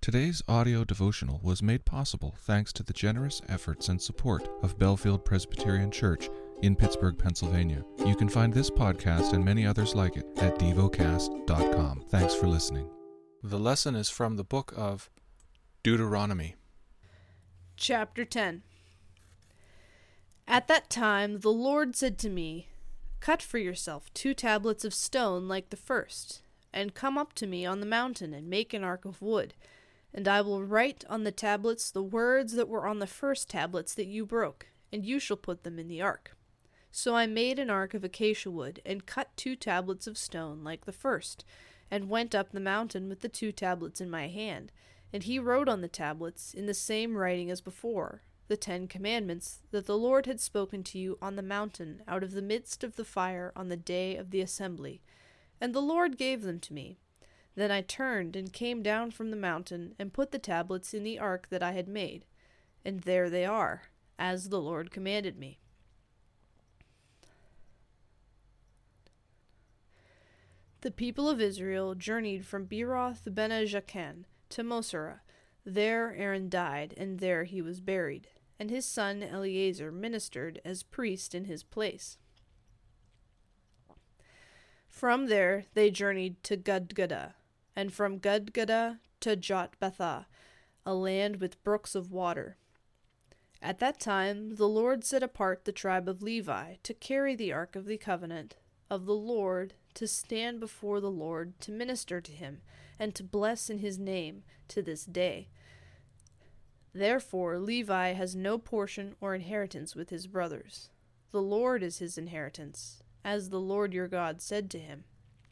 Today's audio devotional was made possible thanks to the generous efforts and support of Bellefield Presbyterian Church in Pittsburgh, Pennsylvania. You can find this podcast and many others like it at devocast.com. Thanks for listening. The lesson is from the book of Deuteronomy. Chapter 10. At that time the Lord said to me, "Cut for yourself 2 tablets of stone like the first, and come up to me on the mountain and make an ark of wood. And I will write on the tablets the words that were on the first tablets that you broke, and you shall put them in the ark." So I made an ark of acacia wood, and cut 2 tablets of stone like the first, and went up the mountain with the 2 tablets in my hand. And he wrote on the tablets, in the same writing as before, the 10 commandments that the Lord had spoken to you on the mountain out of the midst of the fire on the day of the assembly. And the Lord gave them to me. Then I turned and came down from the mountain, and put the tablets in the ark that I had made. And there they are, as the Lord commanded me. The people of Israel journeyed from Beeroth-bene-Jaakan to Moserah. There Aaron died, and there he was buried, and his son Eleazar ministered as priest in his place. From there they journeyed to Gudgodah, and from Gudgodah to Jotbathah, a land with brooks of water. At that time the Lord set apart the tribe of Levi to carry the ark of the covenant of the Lord, to stand before the Lord, to minister to him, and to bless in his name to this day. Therefore Levi has no portion or inheritance with his brothers. The Lord is his inheritance, as the Lord your God said to him.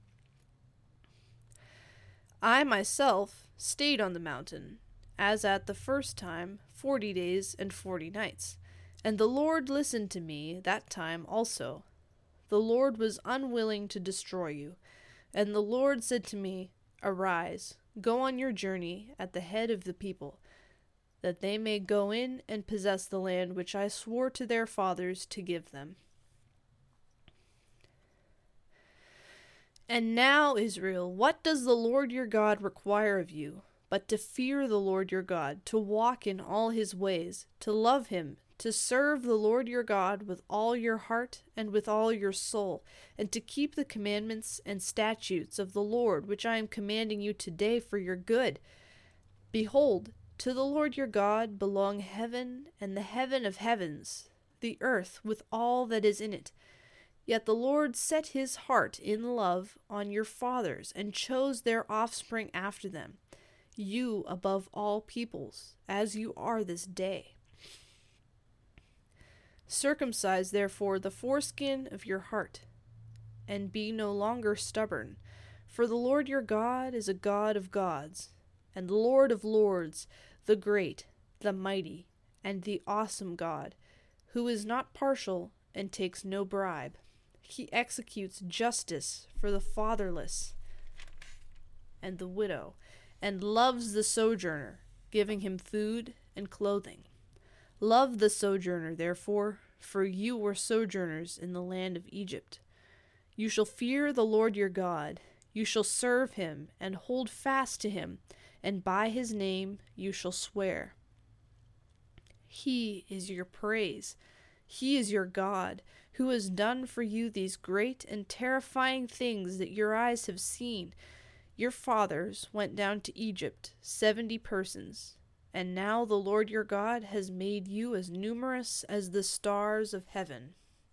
I myself stayed on the mountain, as at the first time, 40 days and 40 nights. And the Lord listened to me that time also. The Lord was unwilling to destroy you. And the Lord said to me, "Arise, go on your journey at the head of the people, that they may go in and possess the land which I swore to their fathers to give them." And now, Israel, what does the Lord your God require of you, but to fear the Lord your God, to walk in all his ways, to love him, to serve the Lord your God with all your heart and with all your soul, and to keep the commandments and statutes of the Lord, which I am commanding you today for your good? Behold, to the Lord your God belong heaven and the heaven of heavens, the earth with all that is in it. Yet the Lord set his heart in love on your fathers, and chose their offspring after them, you above all peoples, as you are this day. Circumcise therefore the foreskin of your heart, and be no longer stubborn, for the Lord your God is a God of gods, and Lord of lords, the great, the mighty, and the awesome God, who is not partial and takes no bribe. He executes justice for the fatherless and the widow, and loves the sojourner, giving him food and clothing. Love the sojourner, therefore, for you were sojourners in the land of Egypt. You shall fear the Lord your God. You shall serve him and hold fast to him, and by his name you shall swear. He is your praise. He is your God, who has done for you these great and terrifying things that your eyes have seen. Your fathers went down to Egypt, 70 persons, and now the Lord your God has made you as numerous as the stars of heaven.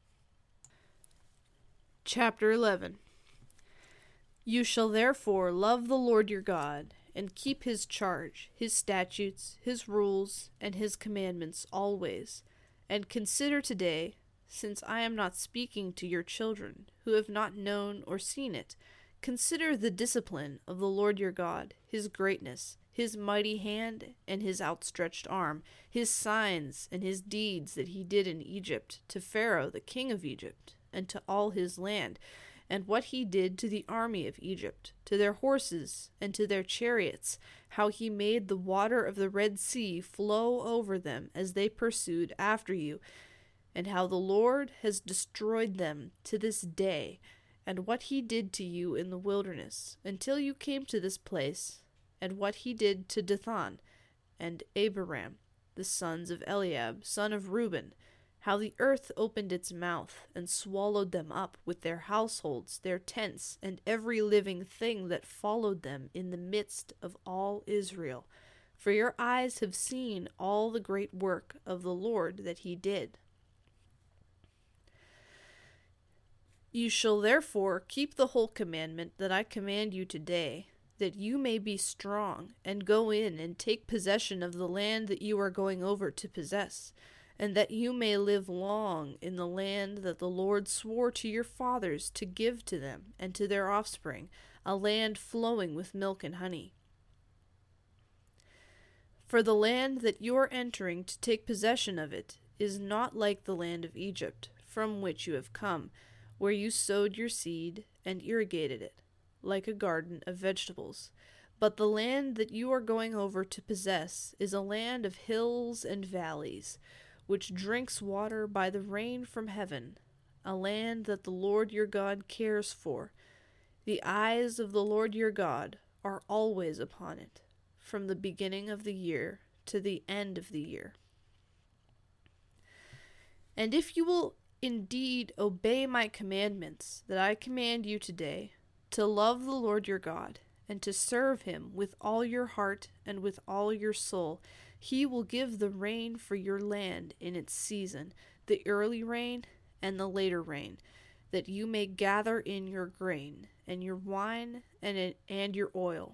Chapter 11. You shall therefore love the Lord your God, and keep his charge, his statutes, his rules, and his commandments always. And consider today, since I am not speaking to your children, who have not known or seen it, consider the discipline of the Lord your God, his greatness, his mighty hand, and his outstretched arm, his signs and his deeds that he did in Egypt, to Pharaoh the king of Egypt, and to all his land, and what he did to the army of Egypt, to their horses and to their chariots, how he made the water of the Red Sea flow over them as they pursued after you, and how the Lord has destroyed them to this day, and what he did to you in the wilderness, until you came to this place, and what he did to Dathan and Abiram, the sons of Eliab, son of Reuben, how the earth opened its mouth and swallowed them up with their households, their tents, and every living thing that followed them in the midst of all Israel. For your eyes have seen all the great work of the Lord that he did. You shall therefore keep the whole commandment that I command you today, that you may be strong, and go in and take possession of the land that you are going over to possess, and that you may live long in the land that the Lord swore to your fathers to give to them and to their offspring, a land flowing with milk and honey. For the land that you are entering to take possession of it is not like the land of Egypt, from which you have come, where you sowed your seed and irrigated it, like a garden of vegetables. But the land that you are going over to possess is a land of hills and valleys, which drinks water by the rain from heaven, a land that the Lord your God cares for. The eyes of the Lord your God are always upon it, from the beginning of the year to the end of the year. And if you will indeed obey my commandments that I command you today, to love the Lord your God, and to serve him with all your heart and with all your soul, he will give the rain for your land in its season, the early rain and the later rain, that you may gather in your grain, and your wine, and your oil.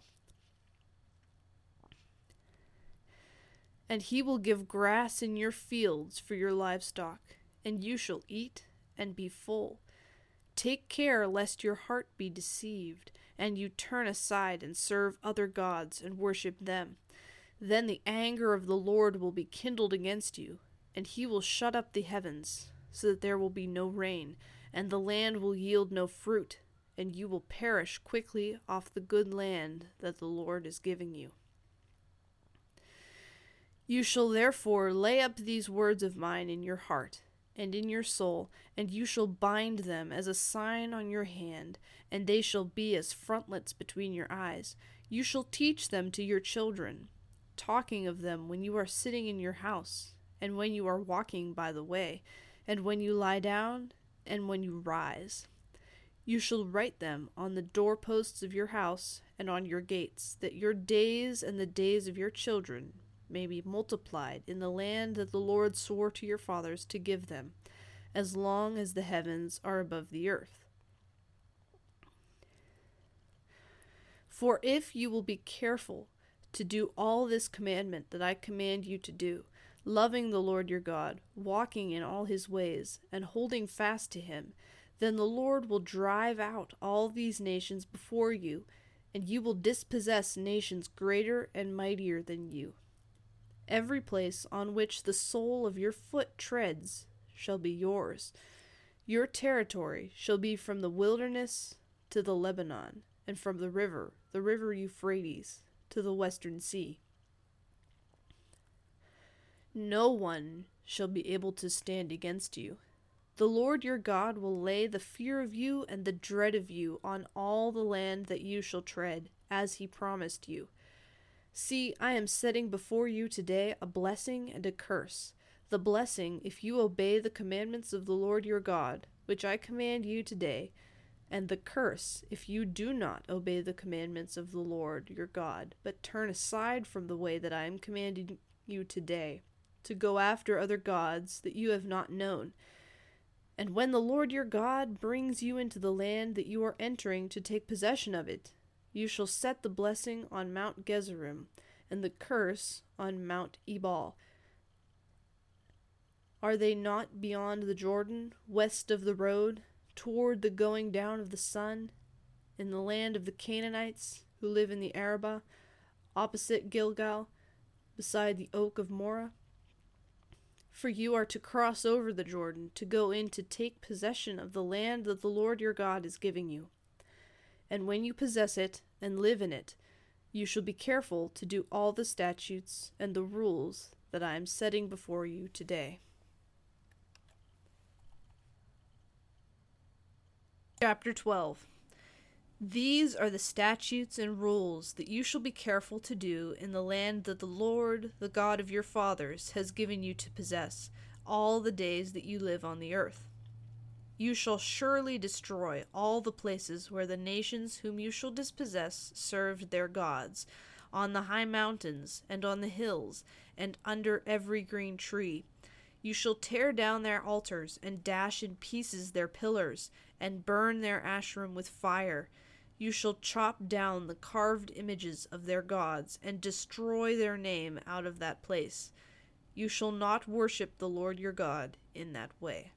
And he will give grass in your fields for your livestock, and you shall eat and be full. Take care lest your heart be deceived, and you turn aside and serve other gods and worship them. Then the anger of the Lord will be kindled against you, and he will shut up the heavens, so that there will be no rain, and the land will yield no fruit, and you will perish quickly off the good land that the Lord is giving you. You shall therefore lay up these words of mine in your heart and in your soul, and you shall bind them as a sign on your hand, and they shall be as frontlets between your eyes. You shall teach them to your children, talking of them when you are sitting in your house, and when you are walking by the way, and when you lie down, and when you rise. You shall write them on the doorposts of your house and on your gates, that your days and the days of your children may be multiplied in the land that the Lord swore to your fathers to give them, as long as the heavens are above the earth. For if you will be careful to do all this commandment that I command you to do, loving the Lord your God, walking in all his ways, and holding fast to him, then the Lord will drive out all these nations before you, and you will dispossess nations greater and mightier than you. Every place on which the sole of your foot treads shall be yours. Your territory shall be from the wilderness to the Lebanon, and from the river Euphrates, to the western sea. No one shall be able to stand against you. The Lord your God will lay the fear of you and the dread of you on all the land that you shall tread, as he promised you. See, I am setting before you today a blessing and a curse. The blessing, if you obey the commandments of the Lord your God, which I command you today, and the curse, if you do not obey the commandments of the Lord your God, but turn aside from the way that I am commanding you today, to go after other gods that you have not known. And when the Lord your God brings you into the land that you are entering to take possession of it, you shall set the blessing on Mount Gerizim, and the curse on Mount Ebal. Are they not beyond the Jordan, west of the road, toward the going down of the sun, in the land of the Canaanites, who live in the Arabah, opposite Gilgal, beside the oak of Moreh? For you are to cross over the Jordan, to go in to take possession of the land that the Lord your God is giving you. And when you possess it and live in it, you shall be careful to do all the statutes and the rules that I am setting before you today. Chapter 12. These are the statutes and rules that you shall be careful to do in the land that the Lord, the God of your fathers, has given you to possess, all the days that you live on the earth. You shall surely destroy all the places where the nations whom you shall dispossess served their gods, on the high mountains, and on the hills, and under every green tree. You shall tear down their altars, and dash in pieces their pillars, and burn their Asherim with fire. You shall chop down the carved images of their gods, and destroy their name out of that place. You shall not worship the Lord your God in that way.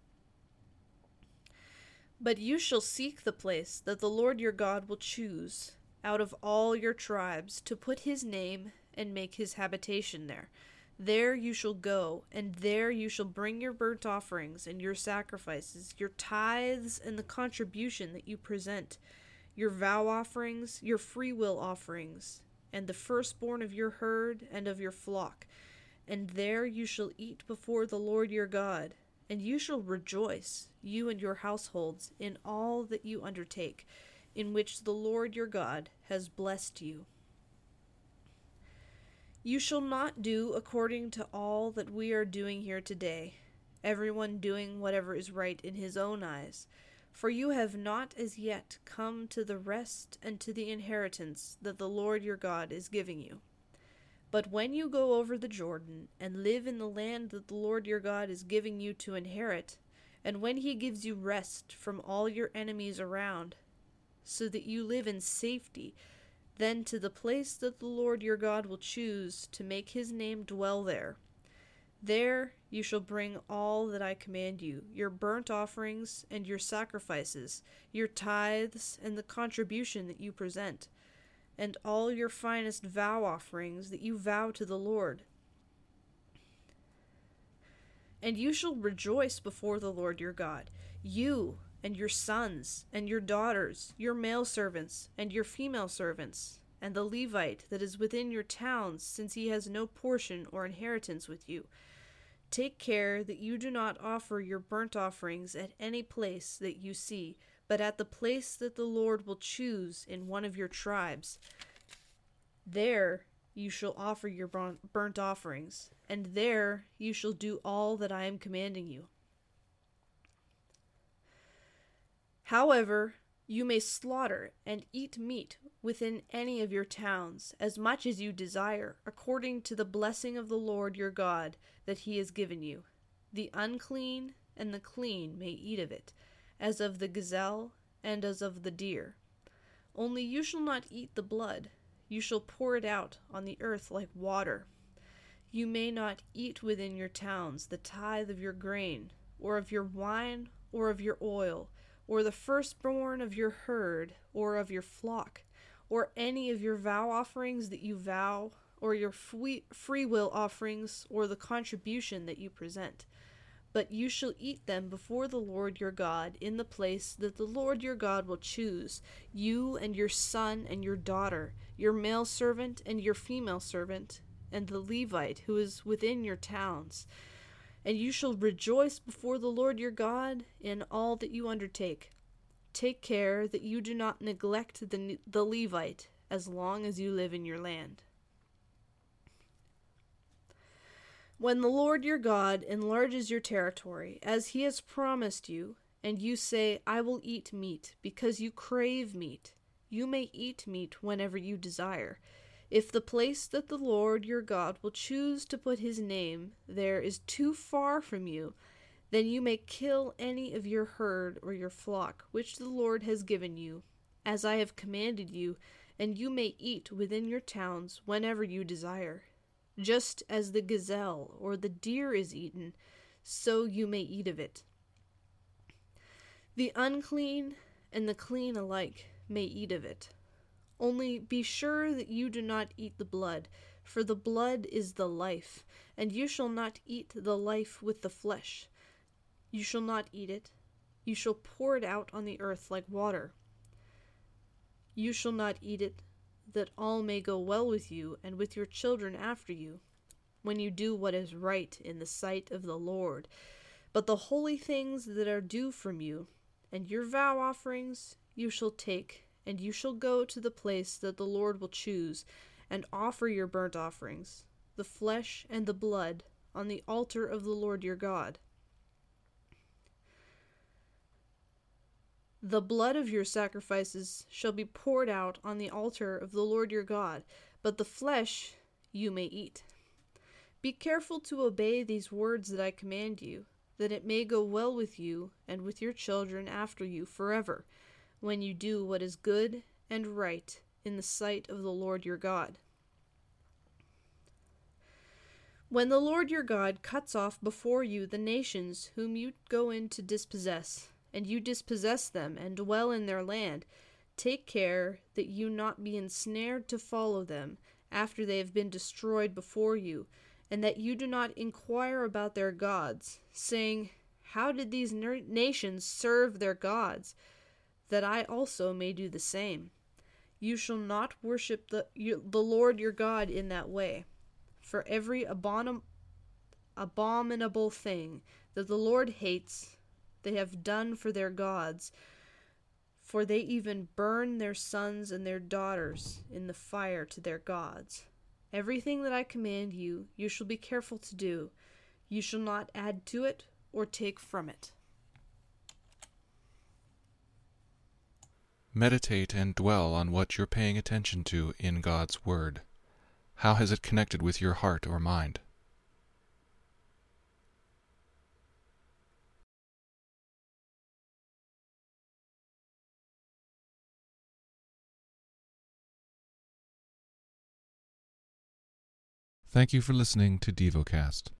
But you shall seek the place that the Lord your God will choose out of all your tribes to put his name and make his habitation there. There you shall go, and there you shall bring your burnt offerings and your sacrifices, your tithes and the contribution that you present, your vow offerings, your freewill offerings, and the firstborn of your herd and of your flock. And there you shall eat before the Lord your God, and you shall rejoice, you and your households, in all that you undertake, in which the Lord your God has blessed you. You shall not do according to all that we are doing here today, everyone doing whatever is right in his own eyes, for you have not as yet come to the rest and to the inheritance that the Lord your God is giving you. But when you go over the Jordan and live in the land that the Lord your God is giving you to inherit, and when he gives you rest from all your enemies around, so that you live in safety, then to the place that the Lord your God will choose to make his name dwell there. There you shall bring all that I command you, your burnt offerings and your sacrifices, your tithes and the contribution that you present, and all your finest vow offerings that you vow to the Lord. And you shall rejoice before the Lord your God, you and your sons and your daughters, your male servants and your female servants, and the Levite that is within your towns, since he has no portion or inheritance with you. Take care that you do not offer your burnt offerings at any place that you see, but at the place that the Lord will choose in one of your tribes. There you shall offer your burnt offerings, and there you shall do all that I am commanding you. However, you may slaughter and eat meat within any of your towns, as much as you desire, according to the blessing of the Lord your God that he has given you. The unclean and the clean may eat of it, as of the gazelle and as of the deer. Only you shall not eat the blood. You shall pour it out on the earth like water. You may not eat within your towns the tithe of your grain, or of your wine, or of your oil, or the firstborn of your herd, or of your flock, or any of your vow offerings that you vow, or your freewill offerings, or the contribution that you present. But you shall eat them before the Lord your God in the place that the Lord your God will choose, you and your son and your daughter, your male servant and your female servant, and the Levite who is within your towns. And you shall rejoice before the Lord your God in all that you undertake. Take care that you do not neglect the Levite as long as you live in your land. When the Lord your God enlarges your territory, as he has promised you, and you say, I will eat meat, because you crave meat, you may eat meat whenever you desire. If the place that the Lord your God will choose to put his name there is too far from you, then you may kill any of your herd or your flock, which the Lord has given you, as I have commanded you, and you may eat within your towns whenever you desire. Just as the gazelle or the deer is eaten, so you may eat of it. The unclean and the clean alike may eat of it. Only be sure that you do not eat the blood, for the blood is the life, and you shall not eat the life with the flesh. You shall not eat it. You shall pour it out on the earth like water. You shall not eat it, that all may go well with you and with your children after you, when you do what is right in the sight of the Lord. But the holy things that are due from you, and your vow offerings, you shall take and you shall go to the place that the Lord will choose, and offer your burnt offerings, the flesh and the blood, on the altar of the Lord your God. The blood of your sacrifices shall be poured out on the altar of the Lord your God, but the flesh you may eat. Be careful to obey these words that I command you, that it may go well with you and with your children after you forever, when you do what is good and right in the sight of the Lord your God. When the Lord your God cuts off before you the nations whom you go in to dispossess, and you dispossess them and dwell in their land, take care that you not be ensnared to follow them after they have been destroyed before you, and that you do not inquire about their gods, saying, How did these nations serve their gods, that I also may do the same? You shall not worship the Lord your God in that way. For every abominable thing that the Lord hates, they have done for their gods, for they even burn their sons and their daughters in the fire to their gods. Everything that I command you, you shall be careful to do. You shall not add to it or take from it. Meditate and dwell on what you're paying attention to in God's Word. How has it connected with your heart or mind? Thank you for listening to DevoCast.